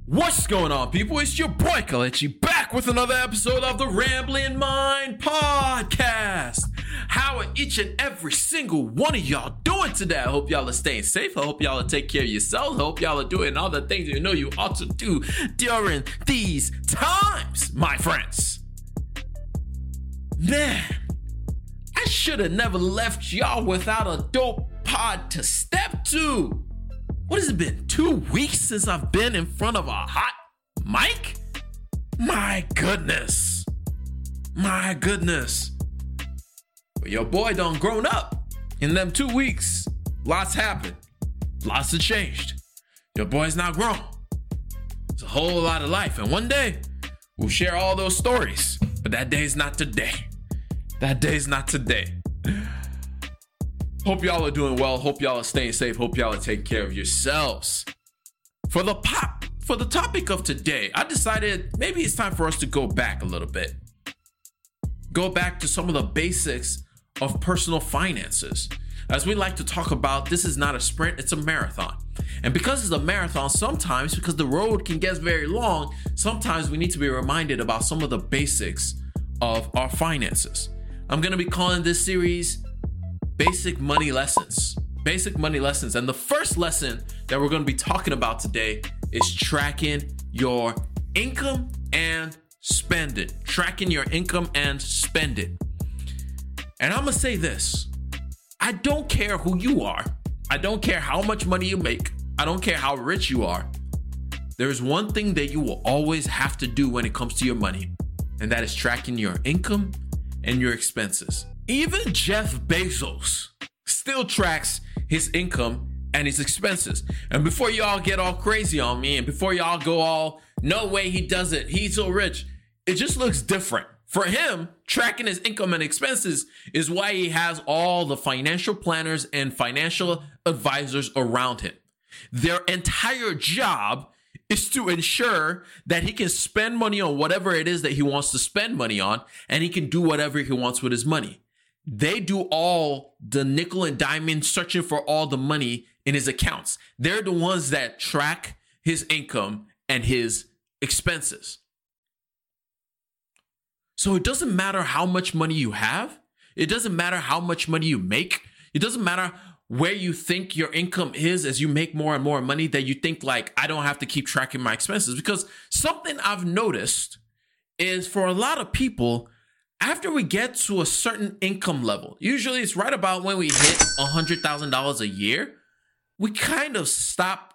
What's going on, people? It's your boy Kalechi back with another episode of the Rambling Mind Podcast. How are each and every single one of y'all doing today? I hope y'all are staying safe. I hope y'all are taking care of yourselves. I hope y'all are doing all the things you know you ought to do during these times, my friends. Man, I should have never left y'all without a dope pod to step to. What has it been? 2 weeks since I've been in front of a hot mic? My goodness. But your boy done grown up. In them 2 weeks, lots happened. Lots have changed. Your boy's now grown. It's a whole lot of life. And one day, we'll share all those stories. But that day's not today. Hope y'all are doing well. Hope y'all are staying safe. Hope y'all are taking care of yourselves. For the topic of today, I decided maybe it's time for us to go back a little bit. Go back to some of the basics of personal finances. As we like to talk about, this is not a sprint, it's a marathon. And because it's a marathon, sometimes, because the road can get very long, sometimes we need to be reminded about some of the basics of our finances. I'm going to be calling this series Basic Money Lessons. And the first lesson that we're going to be talking about today is tracking your income and spending. And I'm going to say this. I don't care who you are. I don't care how much money you make. I don't care how rich you are. There's one thing that you will always have to do when it comes to your money, and that is tracking your income and your expenses. Even Jeff Bezos still tracks his income and his expenses. And before y'all get all crazy on me, and before y'all go all, no way he does it, he's so rich, it just looks different. For him, tracking his income and expenses is why he has all the financial planners and financial advisors around him. Their entire job is to ensure that he can spend money on whatever it is that he wants to spend money on, and he can do whatever he wants with his money. They do all the nickel and diamond searching for all the money in his accounts. They're the ones that track his income and his expenses. So it doesn't matter how much money you have. It doesn't matter how much money you make. It doesn't matter where you think your income is as you make more and more money, that you think like, I don't have to keep tracking my expenses. Because something I've noticed is for a lot of people, after we get to a certain income level, usually it's right about when we hit $100,000 a year, we kind of stop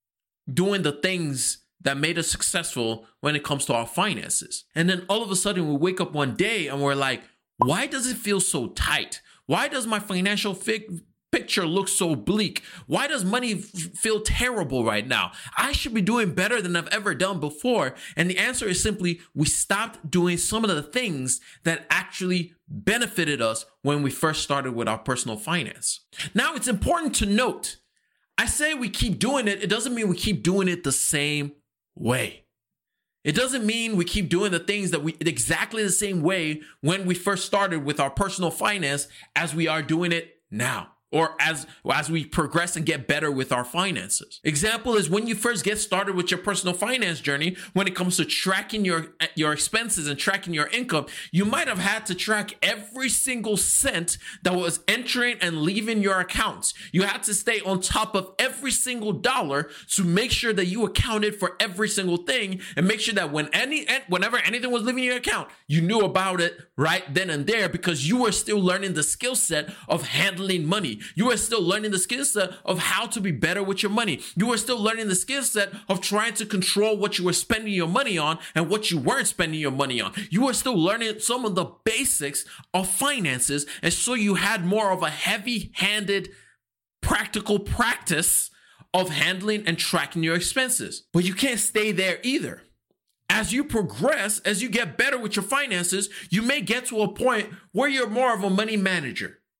doing the things that made us successful when it comes to our finances. And then all of a sudden we wake up one day and we're like, why does it feel so tight? Why does my financial picture looks so bleak? Why does money feel terrible right now? I should be doing better than I've ever done before. And the answer is simply, we stopped doing some of the things that actually benefited us when we first started with our personal finance. Now, it's important to note, I say we keep doing it. It doesn't mean we keep doing it the same way. It doesn't mean we keep doing the things that we exactly the same way when we first started with our personal finance as we are doing it now, or as we progress and get better with our finances. Example is when you first get started with your personal finance journey, when it comes to tracking your expenses and tracking your income, you might have had to track every single cent that was entering and leaving your accounts. You had to stay on top of every single dollar to make sure that you accounted for every single thing, and make sure that whenever anything was leaving your account, you knew about it right then and there, because you were still learning the skill set of handling money. You are still learning the skill set of how to be better with your money. You are still learning the skill set of trying to control what you were spending your money on and what you weren't spending your money on. You are still learning some of the basics of finances. And so you had more of a heavy-handed, practical practice of handling and tracking your expenses. But you can't stay there either. As you progress, as you get better with your finances, you may get to a point where you're more of a money manager.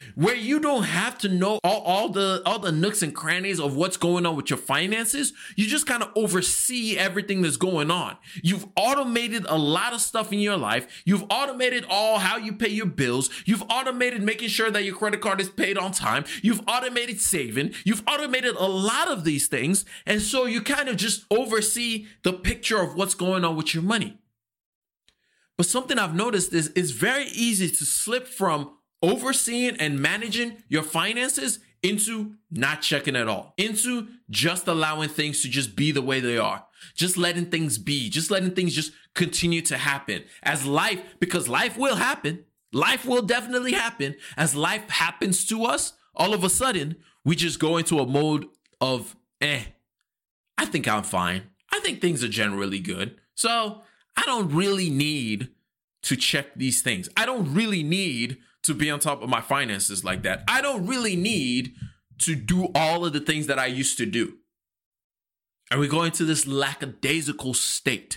where you don't have to know all the nooks and crannies of what's going on with your finances. You just kind of oversee everything that's going on. You've automated a lot of stuff in your life. You've automated all how you pay your bills. You've automated making sure that your credit card is paid on time. You've automated saving. You've automated a lot of these things. And so you kind of just oversee the picture of what's going on with your money. But something I've noticed is it's very easy to slip from overseeing and managing your finances into not checking at all, into just allowing things to just be the way they are, just letting things be, just letting things just continue to happen as life, because life will happen. Life will definitely happen. As life happens to us, all of a sudden, we just go into a mode of, I think I'm fine. I think things are generally good. So I don't really need to check these things. I don't really need to be on top of my finances like that. I don't really need to do all of the things that I used to do. And we go into this lackadaisical state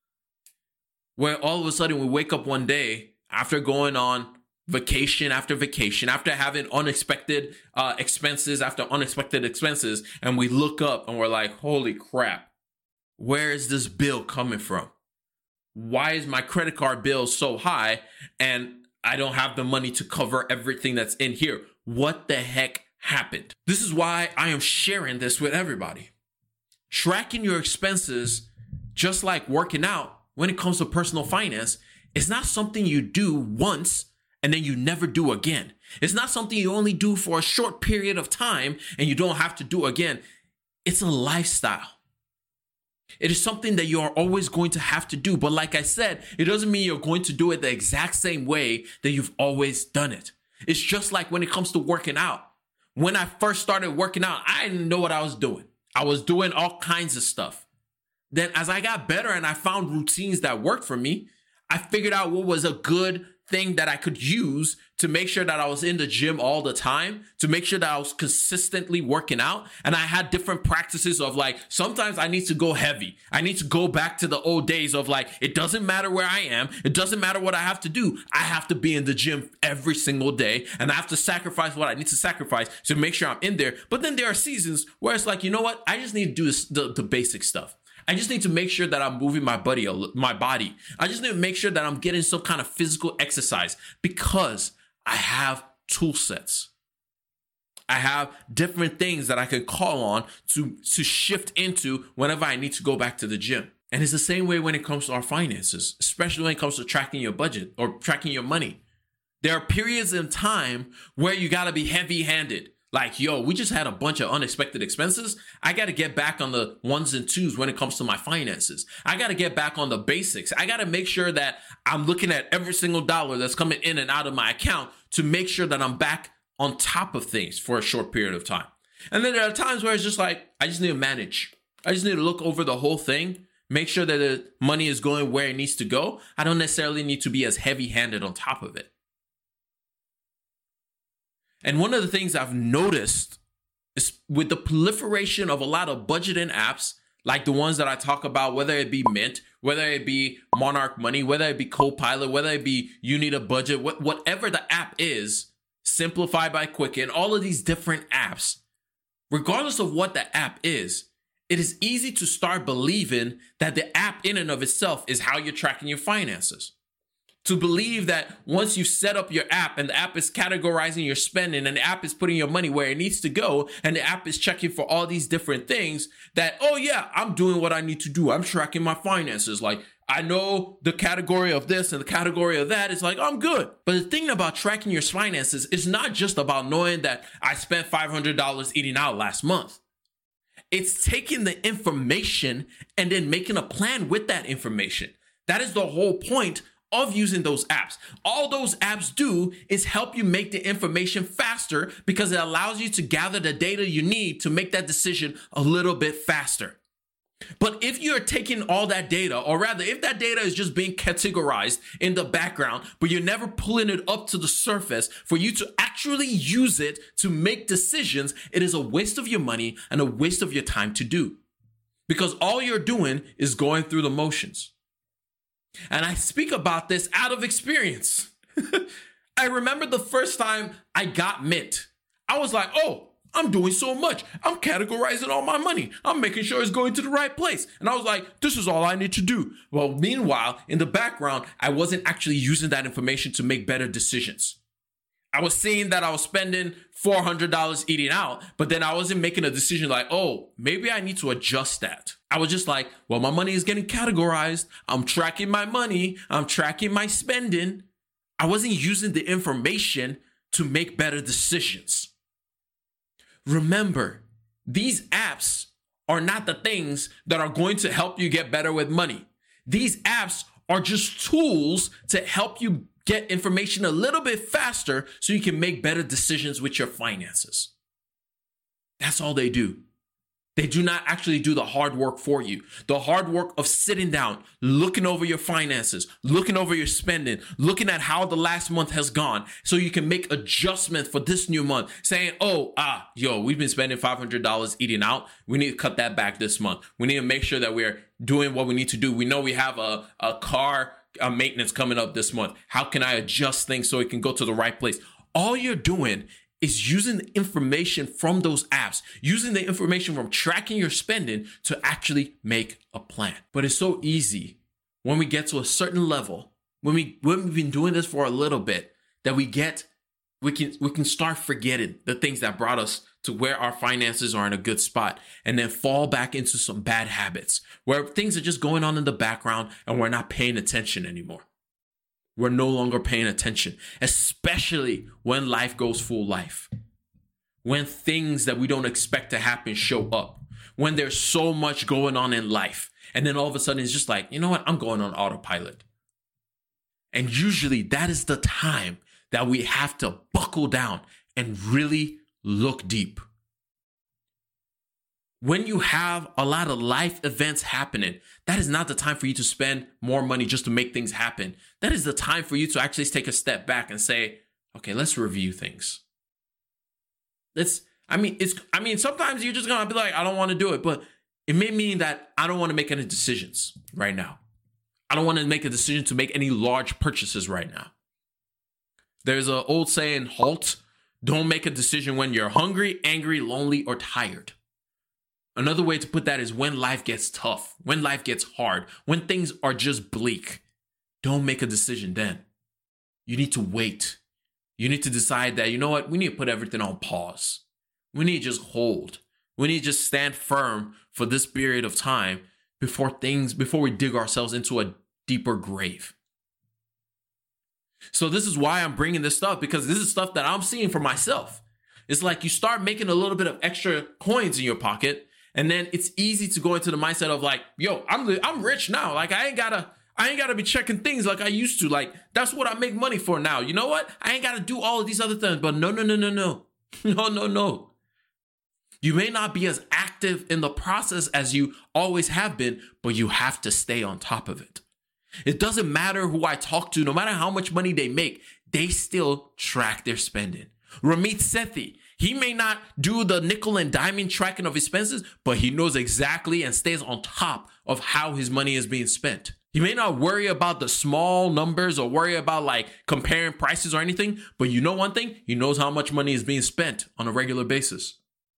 where all of a sudden we wake up one day after going on vacation after vacation, after having unexpected expenses after unexpected expenses, and we look up and we're like, holy crap, where is this bill coming from? Why is my credit card bill so high and I don't have the money to cover everything that's in here? What the heck happened? This is why I am sharing this with everybody. Tracking your expenses, just like working out, when it comes to personal finance, is not something you do once and then you never do again. It's not something you only do for a short period of time and you don't have to do again. It's a lifestyle. It is something that you are always going to have to do. But like I said, it doesn't mean you're going to do it the exact same way that you've always done it. It's just like when it comes to working out. When I first started working out, I didn't know what I was doing. I was doing all kinds of stuff. Then as I got better and I found routines that worked for me, I figured out what was a good thing that I could use to make sure that I was in the gym all the time, to make sure that I was consistently working out. And I had different practices of like, sometimes I need to go heavy. I need to go back to the old days of like, it doesn't matter where I am. It doesn't matter what I have to do. I have to be in the gym every single day and I have to sacrifice what I need to sacrifice to make sure I'm in there. But then there are seasons where it's like, you know what? I just need to do the basic stuff. I just need to make sure that I'm moving my body. I just need to make sure that I'm getting some kind of physical exercise because I have tool sets. I have different things that I can call on to shift into whenever I need to go back to the gym. And it's the same way when it comes to our finances, especially when it comes to tracking your budget or tracking your money. There are periods in time where you got to be heavy-handed. Like, yo, we just had a bunch of unexpected expenses. I got to get back on the ones and twos when it comes to my finances. I got to get back on the basics. I got to make sure that I'm looking at every single dollar that's coming in and out of my account to make sure that I'm back on top of things for a short period of time. And then there are times where it's just like, I just need to manage. I just need to look over the whole thing, make sure that the money is going where it needs to go. I don't necessarily need to be as heavy-handed on top of it. And one of the things I've noticed is with the proliferation of a lot of budgeting apps, like the ones that I talk about, whether it be Mint, whether it be Monarch Money, whether it be Copilot, whether it be You Need a Budget, whatever the app is, Simplify by Quicken, all of these different apps, regardless of what the app is, it is easy to start believing that the app in and of itself is how you're tracking your finances. To believe that once you set up your app and the app is categorizing your spending and the app is putting your money where it needs to go and the app is checking for all these different things that, oh yeah, I'm doing what I need to do. I'm tracking my finances. Like I know the category of this and the category of that. It's like, I'm good. But the thing about tracking your finances is not just about knowing that I spent $500 eating out last month. It's taking the information and then making a plan with that information. That is the whole point of using those apps. All those apps do is help you make the information faster because it allows you to gather the data you need to make that decision a little bit faster. But if you're taking all that data, or rather, if that data is just being categorized in the background, but you're never pulling it up to the surface for you to actually use it to make decisions, it is a waste of your money and a waste of your time to do. Because all you're doing is going through the motions. And I speak about this out of experience. I remember the first time I got Mint. I was like, oh, I'm doing so much. I'm categorizing all my money. I'm making sure it's going to the right place. And I was like, this is all I need to do. Well, meanwhile, in the background, I wasn't actually using that information to make better decisions. I was seeing that I was spending $400 eating out, but then I wasn't making a decision like, oh, maybe I need to adjust that. I was just like, well, my money is getting categorized. I'm tracking my money. I'm tracking my spending. I wasn't using the information to make better decisions. Remember, these apps are not the things that are going to help you get better with money. These apps are just tools to help you get information a little bit faster so you can make better decisions with your finances. That's all they do. They do not actually do the hard work for you. The hard work of sitting down, looking over your finances, looking over your spending, looking at how the last month has gone so you can make adjustments for this new month, saying, we've been spending $500 eating out. We need to cut that back this month. We need to make sure that we're doing what we need to do. We know we have a car maintenance coming up this month. How can I adjust things so it can go to the right place? All you're doing is using the information from those apps, using the information from tracking your spending to actually make a plan. But it's so easy when we get to a certain level, when we've been doing this for a little bit, that we can start forgetting the things that brought us to where our finances are in a good spot, and then fall back into some bad habits where things are just going on in the background and we're not paying attention anymore. We're no longer paying attention, especially when life goes full life. When things that we don't expect to happen show up. When there's so much going on in life. And then all of a sudden it's just like, you know what? I'm going on autopilot. And usually that is the time that we have to buckle down and really look deep. When you have a lot of life events happening, that is not the time for you to spend more money just to make things happen. That is the time for you to actually take a step back and say, okay, let's review things. Sometimes you're just going to be like, I don't want to do it, but it may mean that I don't want to make any decisions right now. I don't want to make a decision to make any large purchases right now. There's an old saying, halt. Don't make a decision when you're hungry, angry, lonely, or tired. Another way to put that is when life gets tough, when life gets hard, when things are just bleak. Don't make a decision then. You need to wait. You need to decide that, you know what, we need to put everything on pause. We need to just hold. We need to just stand firm for this period of time before we dig ourselves into a deeper grave. So this is why I'm bringing this stuff, because this is stuff that I'm seeing for myself. It's like you start making a little bit of extra coins in your pocket, and then it's easy to go into the mindset of like, yo, I'm rich now. Like I ain't gotta be checking things like I used to. Like that's what I make money for now. You know what? I ain't gotta do all of these other things. But no. No. You may not be as active in the process as you always have been, but you have to stay on top of it. It doesn't matter who I talk to, no matter how much money they make, they still track their spending. Ramit Sethi, he may not do the nickel and diamond tracking of expenses, but he knows exactly and stays on top of how his money is being spent. He may not worry about the small numbers or worry about like comparing prices or anything, but you know one thing, he knows how much money is being spent on a regular basis.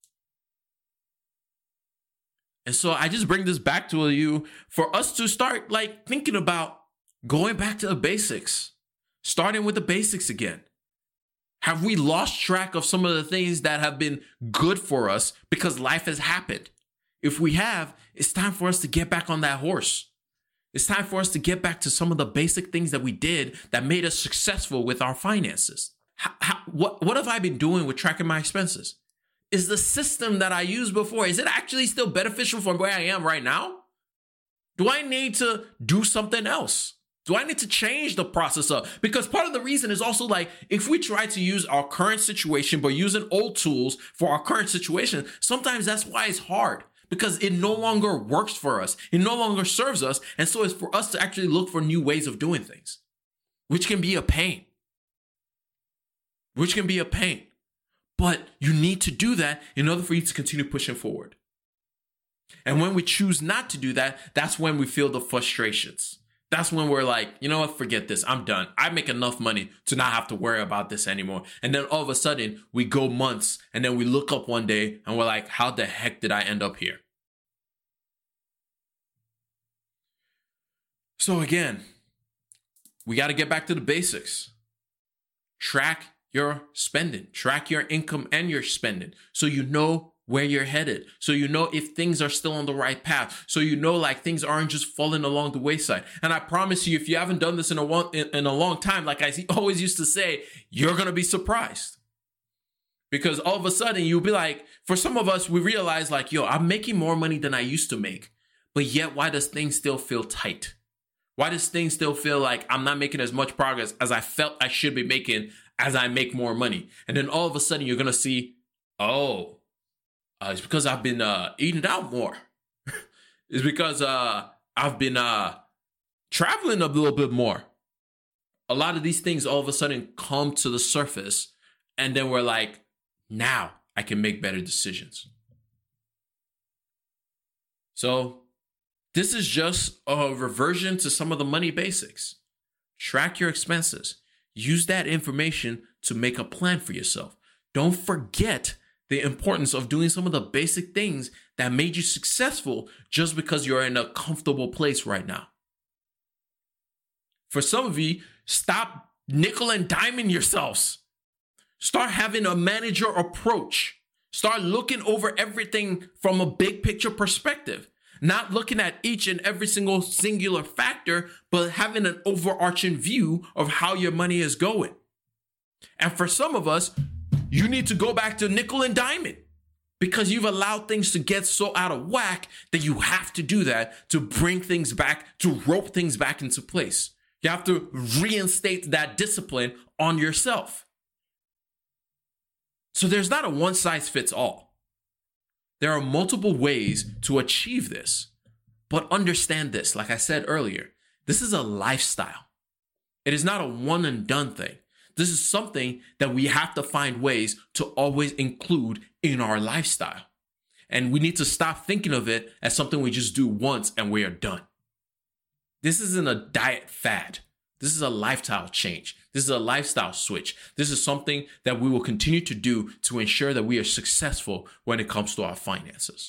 And so I just bring this back to you for us to start like thinking about going back to the basics, starting with the basics again. Have we lost track of some of the things that have been good for us because life has happened? If we have, it's time for us to get back on that horse. It's time for us to get back to some of the basic things that we did that made us successful with our finances. What have I been doing with tracking my expenses? Is the system that I used before, is it actually still beneficial from where I am right now? Do I need to do something else? Do I need to change the process up? Because part of the reason is also like, if we try to use our current situation, but using old tools for our current situation, sometimes that's why it's hard, because it no longer works for us. It no longer serves us. And so it's for us to actually look for new ways of doing things, which can be a pain. But you need to do that in order for you to continue pushing forward. And when we choose not to do that, that's when we feel the frustrations. That's when we're like, you know what, forget this. I'm done. I make enough money to not have to worry about this anymore. And then all of a sudden we go months and then we look up one day and we're like, how the heck did I end up here? So again, we got to get back to the basics. Track your spending, track your income and your spending so you know where you're headed, so you know if things are still on the right path, so you know like things aren't just falling along the wayside. And I promise you, if you haven't done this in a long time, like I always used to say, you're gonna be surprised, because all of a sudden you'll be like, for some of us, we realize like, yo, I'm making more money than I used to make, but yet why does things still feel tight? Why does things still feel like I'm not making as much progress as I felt I should be making as I make more money? And then all of a sudden you're gonna see, it's because I've been eating out more. It's because I've been traveling a little bit more. A lot of these things all of a sudden come to the surface, and then we're like, now I can make better decisions. So this is just a reversion to some of the money basics. Track your expenses. Use that information to make a plan for yourself. Don't forget the importance of doing some of the basic things that made you successful just because you're in a comfortable place right now. For some of you, stop nickel and diming yourselves. Start having a manager approach. Start looking over everything from a big picture perspective. Not looking at each and every singular factor, but having an overarching view of how your money is going. And for some of us, you need to go back to nickel and diming because you've allowed things to get so out of whack that you have to do that to bring things back, to rope things back into place. You have to reinstate that discipline on yourself. So there's not a one size fits all. There are multiple ways to achieve this, but understand this, like I said earlier, this is a lifestyle. It is not a one and done thing. This is something that we have to find ways to always include in our lifestyle. And we need to stop thinking of it as something we just do once and we are done. This isn't a diet fad. This is a lifestyle change. This is a lifestyle switch. This is something that we will continue to do to ensure that we are successful when it comes to our finances.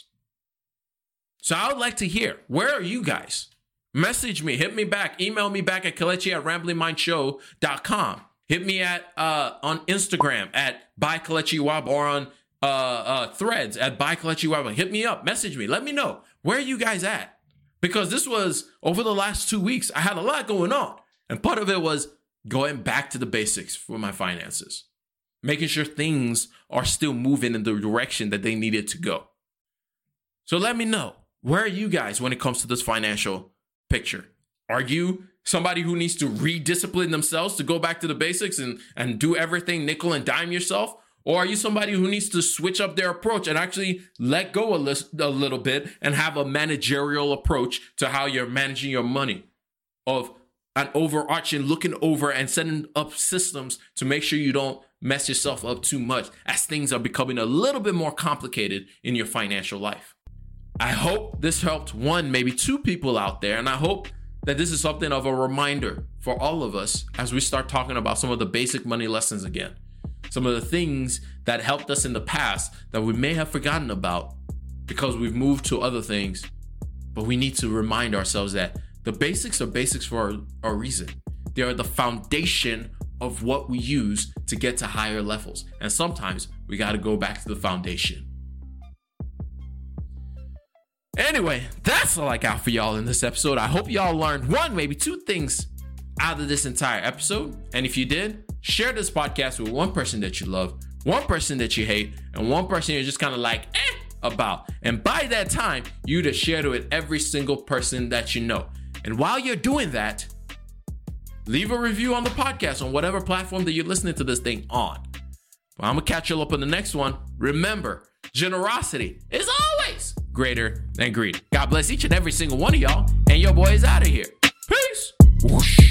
So I would like to hear, where are you guys? Message me, hit me back, email me back at kelechi@ramblingmindshow.com. Hit me at on Instagram at @ByKelechiWab or on Threads at @ByKelechiWab. Hit me up, message me, let me know. Where are you guys at? Because this was, over the last 2 weeks, I had a lot going on. And part of it was going back to the basics for my finances. Making sure things are still moving in the direction that they needed to go. So let me know, where are you guys when it comes to this financial picture? Are you somebody who needs to rediscipline themselves to go back to the basics and do everything nickel and dime yourself? Or are you somebody who needs to switch up their approach and actually let go a little bit and have a managerial approach to how you're managing your money? Of an overarching looking over and setting up systems to make sure you don't mess yourself up too much as things are becoming a little bit more complicated in your financial life. I hope this helped one, maybe two people out there, and I hope that this is something of a reminder for all of us as we start talking about some of the basic money lessons again. Some of the things that helped us in the past that we may have forgotten about because we've moved to other things. But we need to remind ourselves that the basics are basics for a reason. They are the foundation of what we use to get to higher levels. And sometimes we got to go back to the foundation. Anyway, that's all I got for y'all in this episode. I hope y'all learned one, maybe two things out of this entire episode. And if you did, share this podcast with one person that you love, one person that you hate, and one person you're just kind of like, about. And by that time, you to share it with every single person that you know. And while you're doing that, leave a review on the podcast on whatever platform that you're listening to this thing on. Well, I'm going to catch you up on the next one. Remember, generosity is always greater than greed. God bless each and every single one of y'all. And your boy is out of here. Peace. Whoosh.